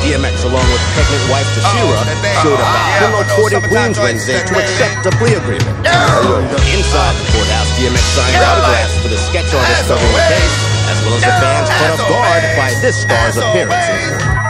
DMX, along with pregnant wife Tashira, showed up at Pillow Court in Queens Wednesday to accept a plea agreement. Inside the courthouse, DMX signed autographs for the sketch artist covering the case, as well as the fans caught off guard by this star's appearance in court.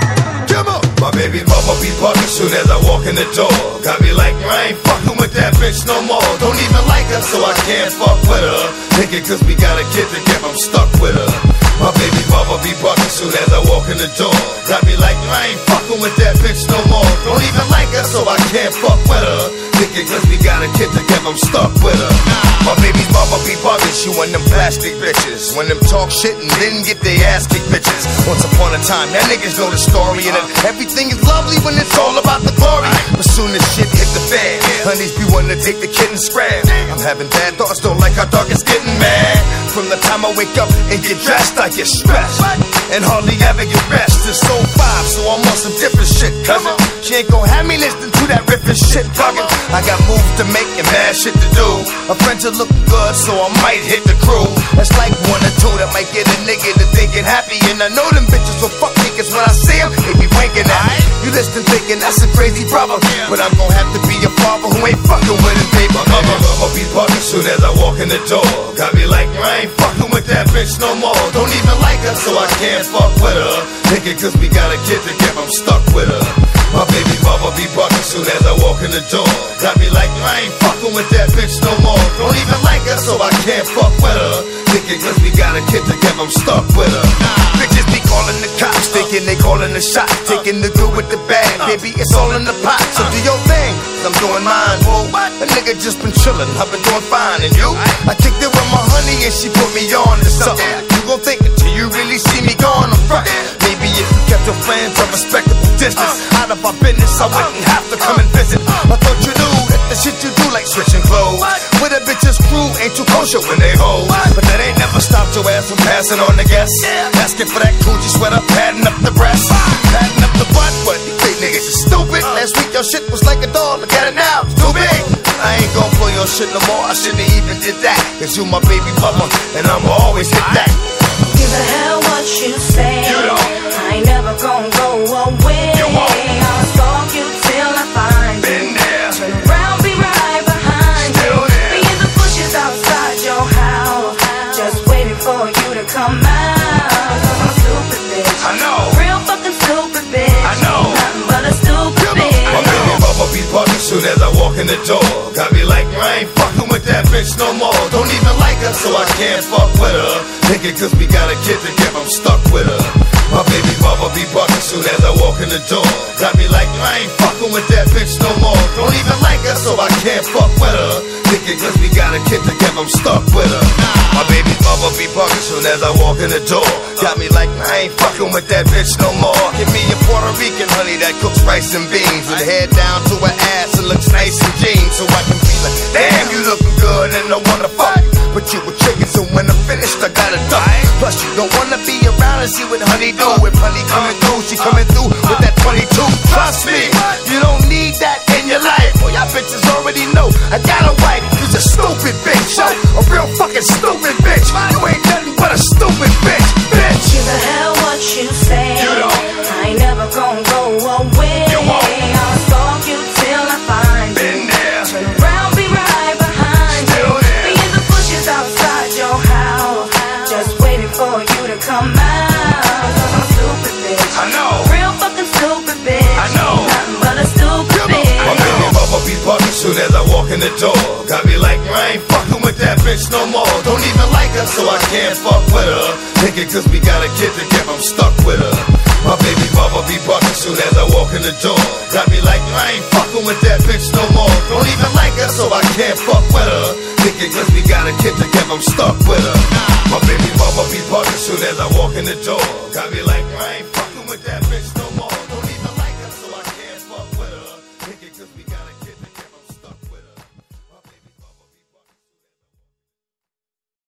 My baby mama be bugging soon as I walk in the door. Got me like, I ain't fucking with that bitch no more. Don't even like her, so I can't fuck with her. Thinking cause we got a kid together, I'm stuck with her. My baby mama be bugging soon as I walk in the door. Got me like, I ain't fucking with that bitch no more. Don't even like her, so I can't fuck with her. Thinking cause we got a kid together, I'm stuck with her. My baby mama be bugging, she one them plastic bitches. When them talk shit and then get their ass kicked bitches. Once upon a time, that niggas know the story. And everything is lovely when it's all about the glory. But soon as shit hit the fan, honeys be wanting to take the kid and scram. I'm having bad thoughts, don't like how dark it's getting mad. From the time I wake up and get dressed, I get stressed and hardly ever get rest. It's so 5, so I'm on some different shit, cousin. She ain't gon' have me listening to that riffin' shit, buggin'. I got moves to make and mad shit to do. My friends are looking good, so I might hit the crew. That's like 1 or 2 that might get a nigga to thinking happy. And I know them bitches will fuck niggas when I see them. They be winking at me. You listen thinking that's a crazy brother, but I'm gon' have to be a father who ain't fucking with his baby mother. I'll be bugging soon as I walk in the door. Got me like, I ain't fucking with that bitch no more. Don't even like her, so I can't fuck with her. Thinking cause we got a kid together, I'm stuck with her. My baby mama be bugging soon as I walk in the door. Got me like, I ain't fucking with that bitch no more. Don't even like her, so I can't fuck with her. Thinking cause we got a kid together, I'm stuck with her. Bitches be calling the cops, thinking they calling the shot. Taking the good with the bad, baby, it's all in the pot. So do your thing, I'm doing mine. Whoa, a nigga just been chillin', I've been doing fine. And you? I kicked it with my honey and she put me on to something. You gon' think until you really see me going on front. Maybe if you kept your friends a respectable distance out of our business, I wouldn't have to come and visit. I thought you knew that the shit you do like switching clothes with a bitch's crew ain't too kosher when they hold. But that ain't never stopped your ass from passing on the guests. Asking for that Gucci sweater, padding up the breasts, padding up the butt. But you think niggas is stupid. Last week your shit was like a doll, look at it now, it's too big. I ain't gon' pull your shit no more, I shouldn't even did that. Cause you my baby mama, and I'ma always hit that. Give a hell what you say. You don't. I ain't never gon' go away. You won't. I'll stalk you till I find Been you. there. Turn around, be right behind Still you. there. Be in the bushes outside your house, just waiting for you to come out. Cause I'm stupid, bitch. I know. Real fucking stupid, bitch. I know. Nothing but a stupid bitch. My baby mama be bugging soon as I walk in the door. Got me like, I ain't fucking with that bitch no more. Don't even like her, so I can't fuck with her. Thinking cause we got a kid together, I'm stuck with her. My baby mama be bugging soon as I walk in the door. Got me like, I ain't fucking with that bitch no more. Don't even like her, so I can't fuck with her. Thinking cause we got a kid together, I'm stuck with her. My baby mama be bugging soon as I walk in the door. Got me like, I ain't fucking with that bitch no more. Give me a Puerto Rican honey that cooks rice and beans, with her head down to her ass and looks nice in jeans. So I can be like, damn, you looking good and I wanna fuck. But you a chicken, so when I'm finished, I gotta die. Plus, you don't wanna be around and see what honey do. If honey coming through, she coming through with that 22. Trust me, you don't need that in your life. Well, y'all bitches already know I got a wife. You's a stupid bitch, yo. A real fucking stupid bitch. You ain't nothing but a stupid bitch, bitch. Give a hell what you say. You don't. I ain't never gon' go away. You won't. I'll stalk you till I find you. Been there. Turn around, be right behind Still you. there. Be in the bushes outside your house, just waiting for you to come out. Cause I'm stupid, bitch. I know. Real fucking stupid, bitch. I know. Nothing but a stupid bitch. My baby mama be bugging soon as I walk in the door. Got me like, I ain't fucking with that bitch no more. Don't even like her, so I can't fuck with her. Thinking cause we got a kid together, I'm stuck with her. My baby mama be bugging soon as I walk in the door. Got me like, I ain't fucking with that bitch no more. Don't even like her, so I can't fuck with her. Thinking cause we got a kid together, I'm stuck with her. My baby mama be bugging soon as I walk in the door. Got me like, I ain't